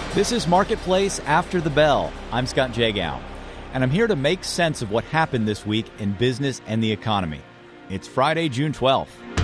This is Marketplace After the Bell. I'm Scott Jagow, and I'm here to make sense of what happened this week in business and the economy. It's Friday, June 12th.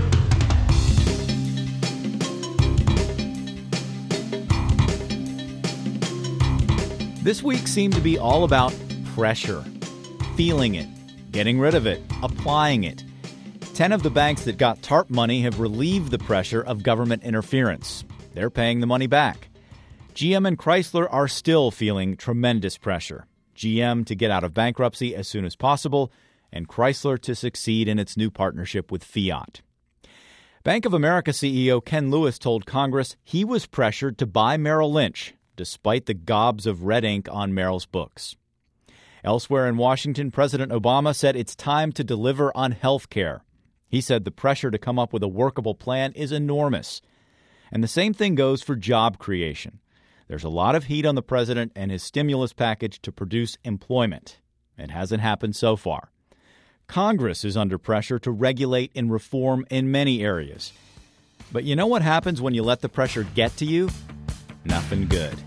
This week seemed to be all about pressure, feeling it, getting rid of it, applying it. 10 of the banks that got TARP money have relieved the pressure of government interference. They're paying the money back. GM and Chrysler are still feeling tremendous pressure. GM to get out of bankruptcy as soon as possible, and Chrysler to succeed in its new partnership with Fiat. Bank of America CEO Ken Lewis told Congress he was pressured to buy Merrill Lynch, despite the gobs of red ink on Merrill's books. Elsewhere in Washington, President Obama said it's time to deliver on health care. He said the pressure to come up with a workable plan is enormous. And the same thing goes for job creation. There's a lot of heat on the president and his stimulus package to produce employment. It hasn't happened so far. Congress is under pressure to regulate and reform in many areas. But you know what happens when you let the pressure get to you? Nothing good.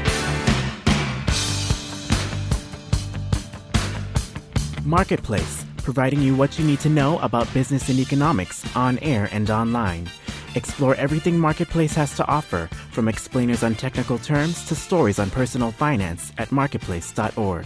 Marketplace, providing you what you need to know about business and economics on air and online. Explore everything Marketplace has to offer, from explainers on technical terms to stories on personal finance at marketplace.org.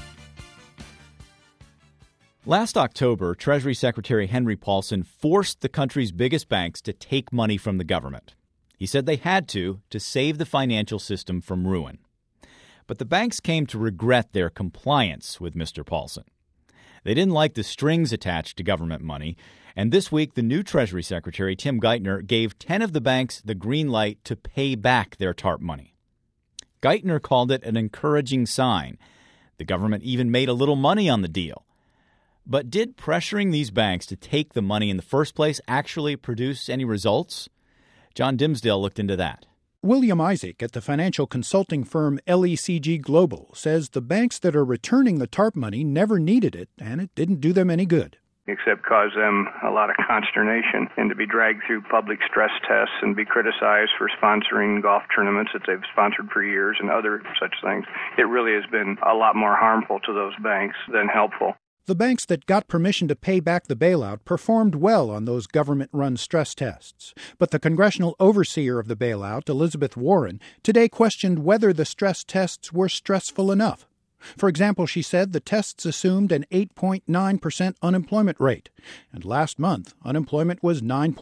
Last October, Treasury Secretary Henry Paulson forced the country's biggest banks to take money from the government. He said they had to save the financial system from ruin. But the banks came to regret their compliance with Mr. Paulson. They didn't like the strings attached to government money, and this week the new Treasury Secretary, Tim Geithner, gave 10 of the banks the green light to pay back their TARP money. Geithner called it an encouraging sign. The government even made a little money on the deal. But did pressuring these banks to take the money in the first place actually produce any results? John Dimsdale looked into that. William Isaac at the financial consulting firm LECG Global says the banks that are returning the TARP money never needed it, and it didn't do them any good. Except cause them a lot of consternation and to be dragged through public stress tests and be criticized for sponsoring golf tournaments that they've sponsored for years and other such things. It really has been a lot more harmful to those banks than helpful. The banks that got permission to pay back the bailout performed well on those government-run stress tests. But the congressional overseer of the bailout, Elizabeth Warren, today questioned whether the stress tests were stressful enough. For example, she said the tests assumed an 8.9% unemployment rate, and last month unemployment was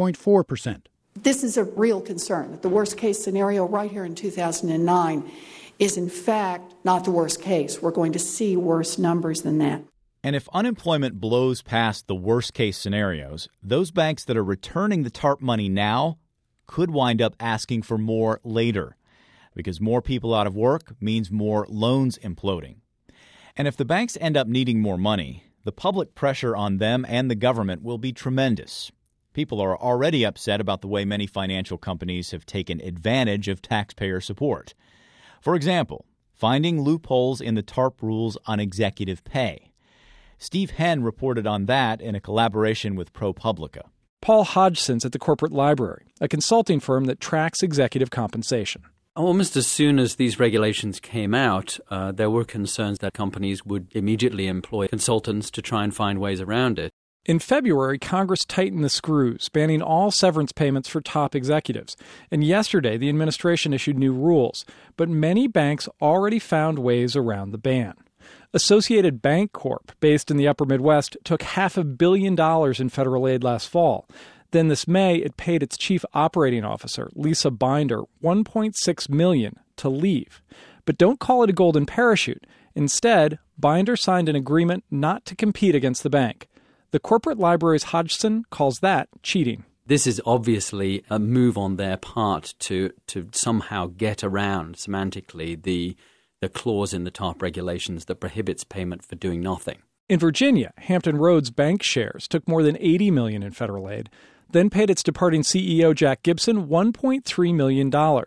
9.4%. This is a real concern. The worst-case scenario right here in 2009 is, in fact, not the worst case. We're going to see worse numbers than that. And if unemployment blows past the worst-case scenarios, those banks that are returning the TARP money now could wind up asking for more later, because more people out of work means more loans imploding. And if the banks end up needing more money, the public pressure on them and the government will be tremendous. People are already upset about the way many financial companies have taken advantage of taxpayer support. For example, finding loopholes in the TARP rules on executive pay. Steve Henn reported on that in a collaboration with ProPublica. Paul Hodgson's at the Corporate Library, a consulting firm that tracks executive compensation. Almost as soon as these regulations came out, there were concerns that companies would immediately employ consultants to try and find ways around it. In February, Congress tightened the screws, banning all severance payments for top executives. And yesterday, the administration issued new rules. But many banks already found ways around the ban. Associated Bank Corp., based in the upper Midwest, took $500 million in federal aid last fall. Then this May, it paid its chief operating officer, Lisa Binder, $1.6 million to leave. But don't call it a golden parachute. Instead, Binder signed an agreement not to compete against the bank. The Corporate Library's Hodgson calls that cheating. This is obviously a move on their part to somehow get around semantically the clause in the TARP regulations that prohibits payment for doing nothing. In Virginia, Hampton Roads Bank Shares took more than $80 million in federal aid, then paid its departing CEO Jack Gibson $1.3 million.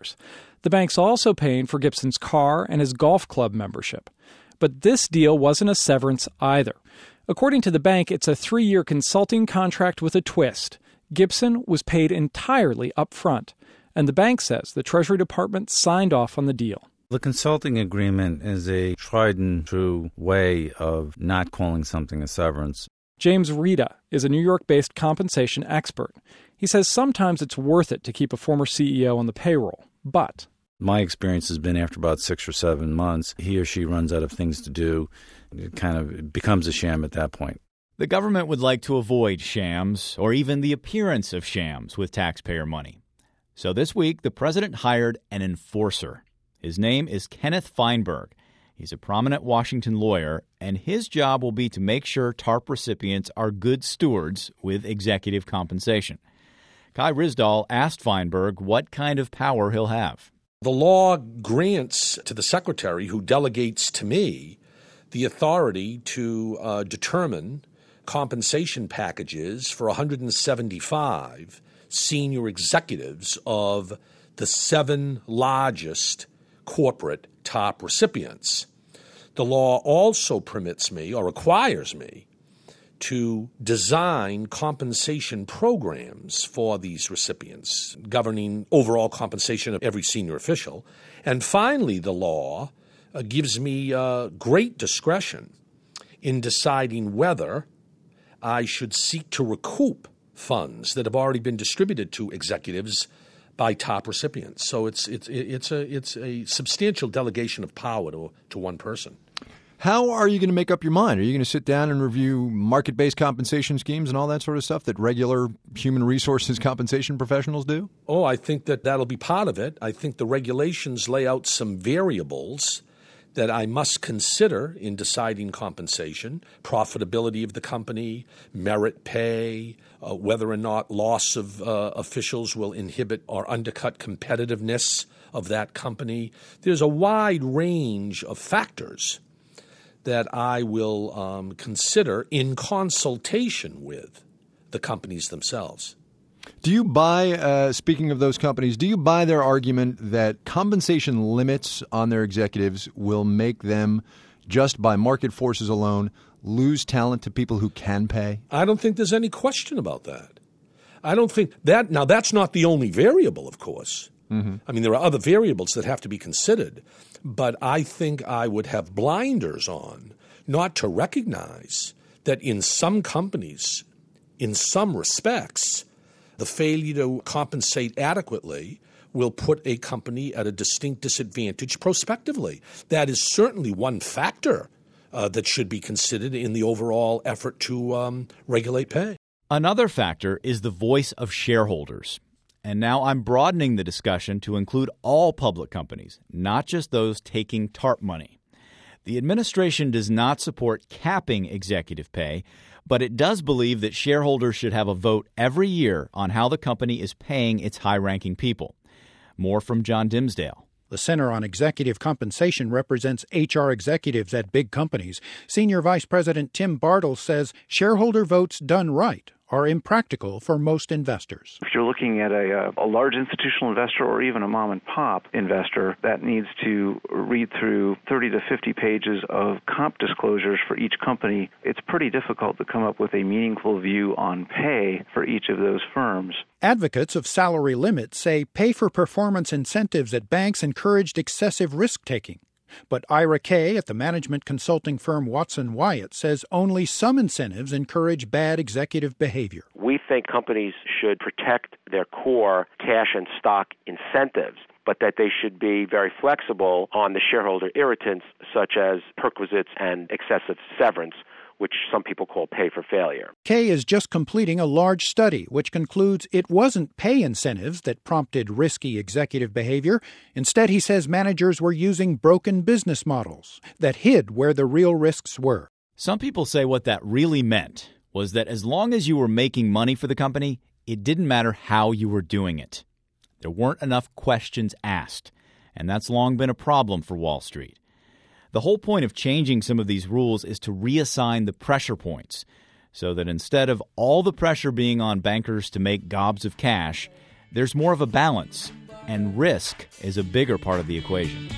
The bank's also paying for Gibson's car and his golf club membership. But this deal wasn't a severance either. According to the bank, it's a 3-year consulting contract with a twist. Gibson was paid entirely up front, and the bank says the Treasury Department signed off on the deal. The consulting agreement is a tried and true way of not calling something a severance. James Rita is a New York-based compensation expert. He says sometimes it's worth it to keep a former CEO on the payroll, but my experience has been after about 6 or 7 months, he or she runs out of things to do. It kind of becomes a sham at that point. The government would like to avoid shams or even the appearance of shams with taxpayer money. So this week, the president hired an enforcer. His name is Kenneth Feinberg. He's a prominent Washington lawyer, and his job will be to make sure TARP recipients are good stewards with executive compensation. Kai Ryssdal asked Feinberg what kind of power he'll have. The law grants to the secretary, who delegates to me, the authority to determine compensation packages for 175 senior executives of the 7 largest corporate TARP recipients. The law also permits me or requires me to design compensation programs for these recipients, governing overall compensation of every senior official. And finally, the law gives me great discretion in deciding whether I should seek to recoup funds that have already been distributed to executives by TARP recipients. So it's a substantial delegation of power to one person. How are you going to make up your mind? Are you going to sit down and review market-based compensation schemes and all that sort of stuff that regular human resources compensation professionals do? Oh, I think that'll be part of it. I think the regulations lay out some variables that I must consider in deciding compensation: profitability of the company, merit pay, whether or not loss of officials will inhibit or undercut competitiveness of that company. There's a wide range of factors that I will consider in consultation with the companies themselves. Do you buy, speaking of those companies, do you buy their argument that compensation limits on their executives will make them, just by market forces alone, lose talent to people who can pay? I don't think there's any question about that. I don't think that – now, that's not the only variable, of course. Mm-hmm. I mean, there are other variables that have to be considered. But I think I would have blinders on not to recognize that in some companies, in some respects, the failure to compensate adequately will put a company at a distinct disadvantage prospectively. That is certainly one factor that should be considered in the overall effort to regulate pay. Another factor is the voice of shareholders. And now I'm broadening the discussion to include all public companies, not just those taking TARP money. The administration does not support capping executive pay, but it does believe that shareholders should have a vote every year on how the company is paying its high-ranking people. More from John Dimsdale. The Center on Executive Compensation represents HR executives at big companies. Senior Vice President Tim Bartle says shareholder votes done right are impractical for most investors. If you're looking at a large institutional investor or even a mom-and-pop investor that needs to read through 30 to 50 pages of comp disclosures for each company, it's pretty difficult to come up with a meaningful view on pay for each of those firms. Advocates of salary limits say pay-for-performance incentives at banks encouraged excessive risk-taking. But Ira Kay at the management consulting firm Watson Wyatt says only some incentives encourage bad executive behavior. We think companies should protect their core cash and stock incentives, but that they should be very flexible on the shareholder irritants such as perquisites and excessive severance, which some people call pay for failure. Kay is just completing a large study which concludes it wasn't pay incentives that prompted risky executive behavior. Instead, he says managers were using broken business models that hid where the real risks were. Some people say what that really meant was that as long as you were making money for the company, it didn't matter how you were doing it. There weren't enough questions asked, and that's long been a problem for Wall Street. The whole point of changing some of these rules is to reassign the pressure points so that instead of all the pressure being on bankers to make gobs of cash, there's more of a balance, and risk is a bigger part of the equation.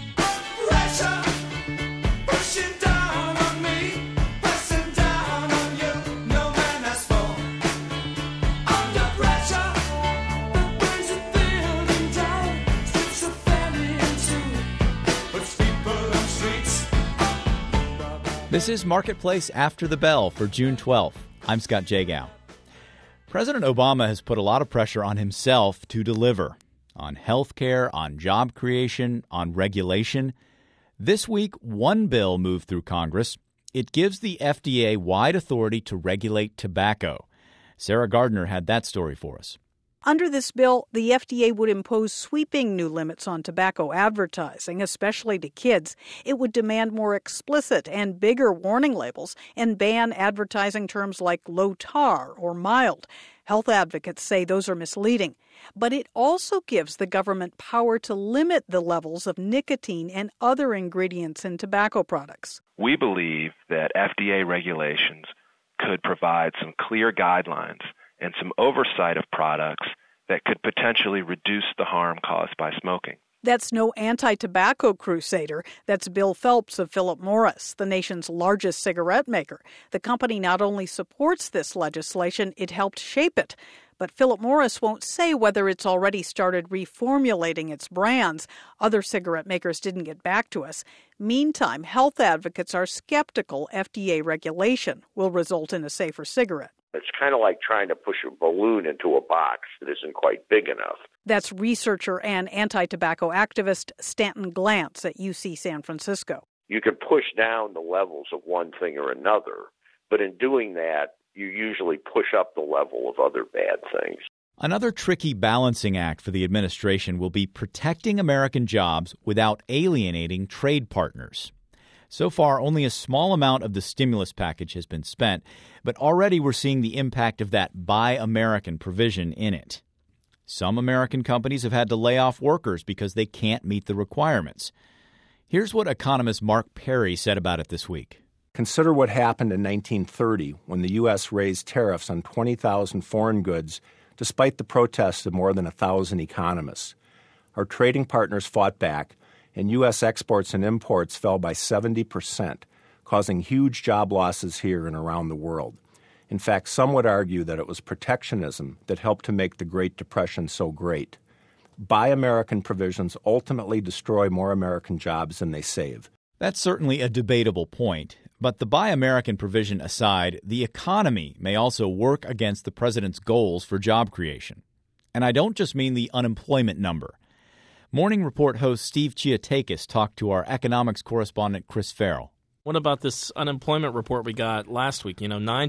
This is Marketplace After the Bell for June 12th. I'm Scott Jagow. President Obama has put a lot of pressure on himself to deliver on health care, on job creation, on regulation. This week, one bill moved through Congress. It gives the FDA wide authority to regulate tobacco. Sarah Gardner had that story for us. Under this bill, the FDA would impose sweeping new limits on tobacco advertising, especially to kids. It would demand more explicit and bigger warning labels and ban advertising terms like low tar or mild. Health advocates say those are misleading. But it also gives the government power to limit the levels of nicotine and other ingredients in tobacco products. We believe that FDA regulations could provide some clear guidelines and some oversight of products that could potentially reduce the harm caused by smoking. That's no anti-tobacco crusader. That's Bill Phelps of Philip Morris, the nation's largest cigarette maker. The company not only supports this legislation, it helped shape it. But Philip Morris won't say whether it's already started reformulating its brands. Other cigarette makers didn't get back to us. Meantime, health advocates are skeptical FDA regulation will result in a safer cigarette. It's kind of like trying to push a balloon into a box that isn't quite big enough. That's researcher and anti-tobacco activist Stanton Glantz at UC San Francisco. You can push down the levels of one thing or another, but in doing that, you usually push up the level of other bad things. Another tricky balancing act for the administration will be protecting American jobs without alienating trade partners. So far, only a small amount of the stimulus package has been spent, but already we're seeing the impact of that Buy American provision in it. Some American companies have had to lay off workers because they can't meet the requirements. Here's what economist Mark Perry said about it this week. Consider what happened in 1930 when the U.S. raised tariffs on 20,000 foreign goods despite the protests of more than 1,000 economists. Our trading partners fought back, and U.S. exports and imports fell by 70%, causing huge job losses here and around the world. In fact, some would argue that it was protectionism that helped to make the Great Depression so great. Buy American provisions ultimately destroy more American jobs than they save. That's certainly a debatable point. But the Buy American provision aside, the economy may also work against the president's goals for job creation. And I don't just mean the unemployment number. Morning Report host Steve Chiatakis talked to our economics correspondent Chris Farrell. What about this unemployment report we got last week?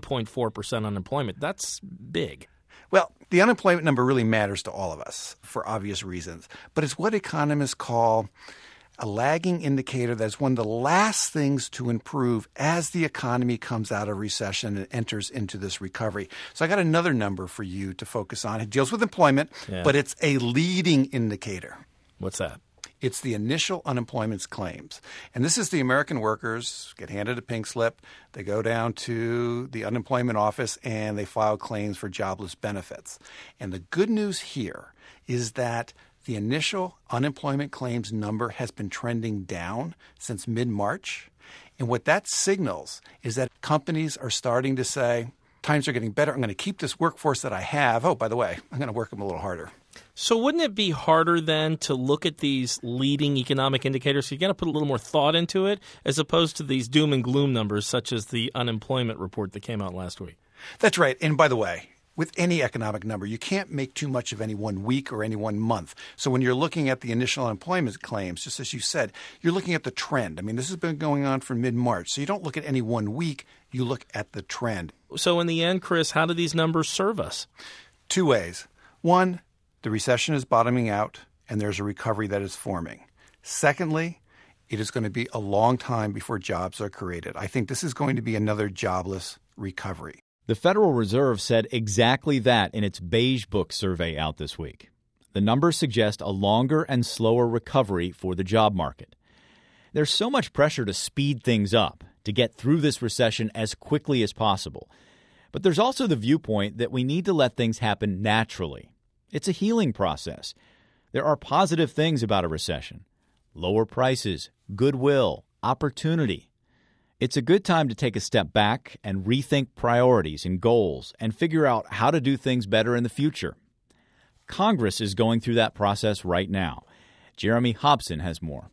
9.4% unemployment. That's big. Well, the unemployment number really matters to all of us for obvious reasons. But it's what economists call a lagging indicator that's one of the last things to improve as the economy comes out of recession and enters into this recovery. So I got another number for you to focus on. It deals with employment, but it's a leading indicator. What's that? It's the initial unemployment claims. And this is the American workers get handed a pink slip. They go down to the unemployment office and they file claims for jobless benefits. And the good news here is that the initial unemployment claims number has been trending down since mid-March. And what that signals is that companies are starting to say, times are getting better. I'm going to keep this workforce that I have. Oh, by the way, I'm going to work them a little harder. So wouldn't it be harder then to look at these leading economic indicators? So you got to put a little more thought into it as opposed to these doom and gloom numbers such as the unemployment report that came out last week. That's right. And by the way, with any economic number, you can't make too much of any 1 week or any 1 month. So when you're looking at the initial unemployment claims, just as you said, you're looking at the trend. I mean, this has been going on for mid-March. So you don't look at any 1 week, you look at the trend. So in the end, Chris, how do these numbers serve us? 2 ways. One, the recession is bottoming out and there's a recovery that is forming. Secondly, it is going to be a long time before jobs are created. I think this is going to be another jobless recovery. The Federal Reserve said exactly that in its Beige Book survey out this week. The numbers suggest a longer and slower recovery for the job market. There's so much pressure to speed things up, to get through this recession as quickly as possible. But there's also the viewpoint that we need to let things happen naturally. It's a healing process. There are positive things about a recession: lower prices, goodwill, opportunity. It's a good time to take a step back and rethink priorities and goals and figure out how to do things better in the future. Congress is going through that process right now. Jeremy Hobson has more.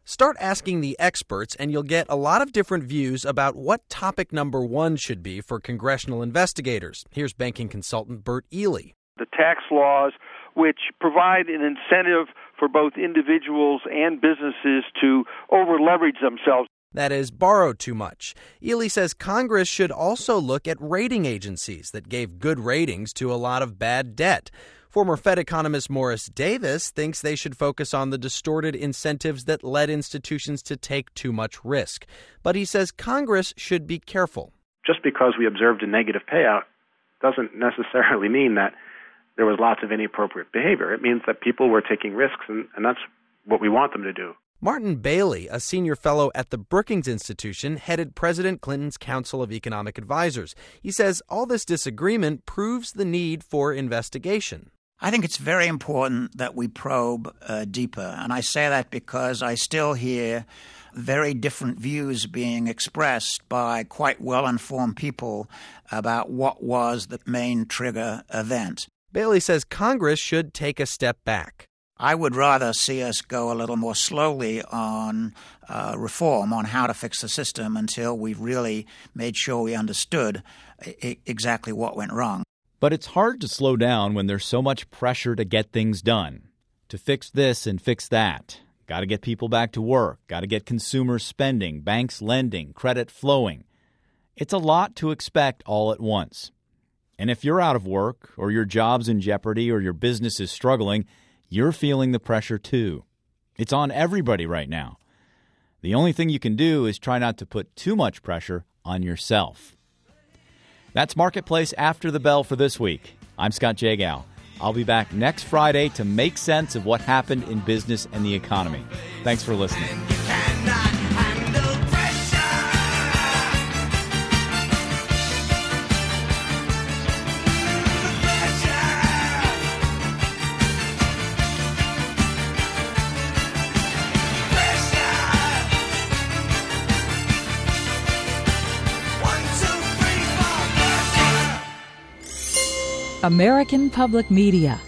Start asking the experts, and you'll get a lot of different views about what topic number one should be for congressional investigators. Here's banking consultant Bert Ely. The tax laws, which provide an incentive for both individuals and businesses to over-leverage themselves. That is, borrow too much. Ely says Congress should also look at rating agencies that gave good ratings to a lot of bad debt. Former Fed economist Morris Davis thinks they should focus on the distorted incentives that led institutions to take too much risk. But he says Congress should be careful. Just because we observed a negative payout doesn't necessarily mean that there was lots of inappropriate behavior. It means that people were taking risks, and that's what we want them to do. Martin Bailey, a senior fellow at the Brookings Institution, headed President Clinton's Council of Economic Advisors. He says all this disagreement proves the need for investigation. I think it's very important that we probe deeper, and I say that because I still hear very different views being expressed by quite well-informed people about what was the main trigger event. Bailey says Congress should take a step back. I would rather see us go a little more slowly on reform, on how to fix the system until we've really made sure we understood exactly what went wrong. But it's hard to slow down when there's so much pressure to get things done, to fix this and fix that. Got to get people back to work, got to get consumers spending, banks lending, credit flowing. It's a lot to expect all at once. And if you're out of work, or your job's in jeopardy, or your business is struggling, you're feeling the pressure too. It's on everybody right now. The only thing you can do is try not to put too much pressure on yourself. That's Marketplace After the Bell for this week. I'm Scott Jagow. I'll be back next Friday to make sense of what happened in business and the economy. Thanks for listening. American Public Media